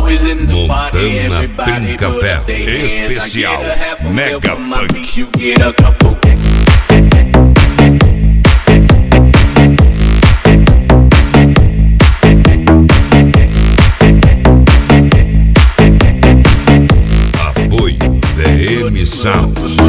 Montana Trincavel especial Mega Punk. Apoio DM Sounds.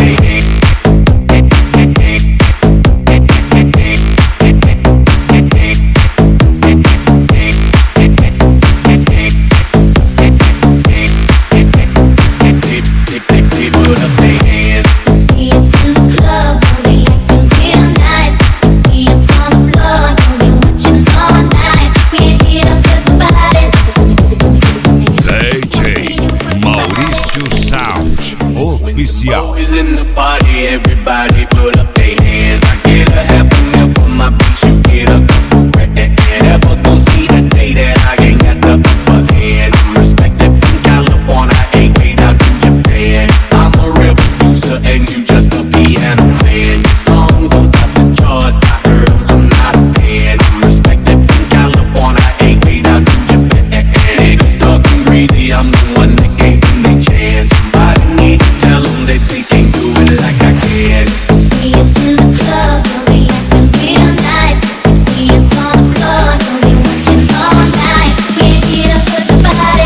Oficial. Everybody put up their hands. I get a half a mil for my beats, you get a couple grand. Never gon' see the day that I ain't got the upper hand. I'm respected from California, ain't way down to Japan. I'm a real producer and you just a piano man. Your song gon' top the charts, I heard I'm not a fan. I'm respected from California, ain't way down to Japan. Niggas talking greedy, I'm the one that gave them their chance. Somebody need to tell them that they can't do it like I can. See us in the club, we acting real nice. You see us on the floor, we watching all night. Can't get up with the body.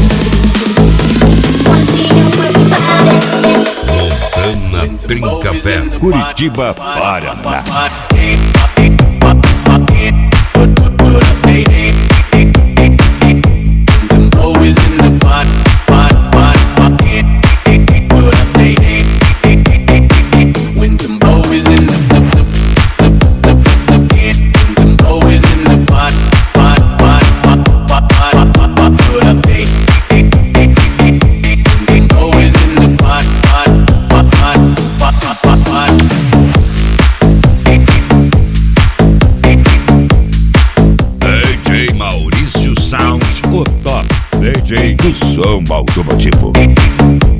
Wanna see you work about it. Montana Trincavel, Curitiba, Paraná. DJ do som automotivo.